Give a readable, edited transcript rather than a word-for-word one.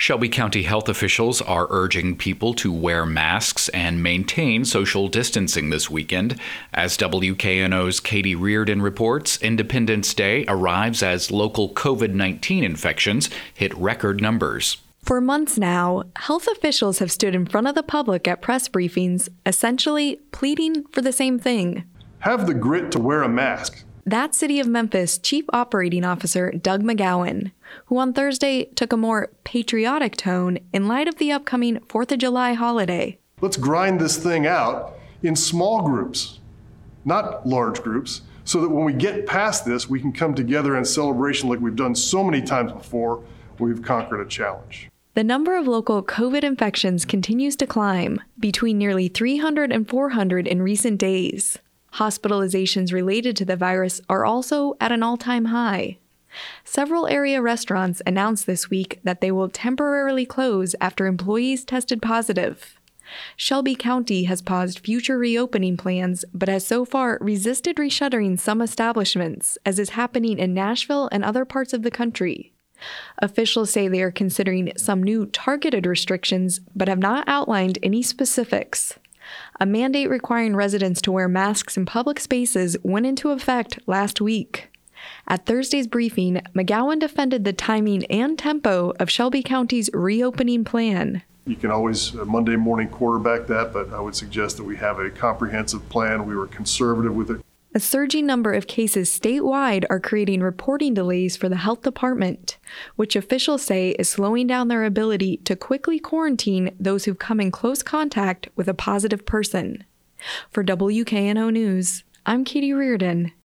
Shelby County health officials are urging people to wear masks and maintain social distancing this weekend. As WKNO's Katie Reardon reports, Independence Day arrives as local COVID-19 infections hit record numbers. For months now, health officials have stood in front of the public at press briefings, essentially pleading for the same thing. Have the grit to wear a mask. That's City of Memphis Chief Operating Officer Doug McGowan, who on Thursday took a more patriotic tone in light of the upcoming 4th of July holiday. Let's grind this thing out in small groups, not large groups, so that when we get past this, we can come together in celebration like we've done so many times before. We've conquered a challenge. The number of local COVID infections continues to climb, between nearly 300 and 400 in recent days. Hospitalizations related to the virus are also at an all-time high. Several area restaurants announced this week that they will temporarily close after employees tested positive. Shelby County has paused future reopening plans, but has so far resisted reshuttering some establishments, as is happening in Nashville and other parts of the country. Officials say they are considering some new targeted restrictions, but have not outlined any specifics. A mandate requiring residents to wear masks in public spaces went into effect last week. At Thursday's briefing, McGowan defended the timing and tempo of Shelby County's reopening plan. You can always Monday morning quarterback that, but I would suggest that we have a comprehensive plan. We were conservative with it. A surging number of cases statewide are creating reporting delays for the health department, which officials say is slowing down their ability to quickly quarantine those who've come in close contact with a positive person. For WKNO News, I'm Katie Reardon.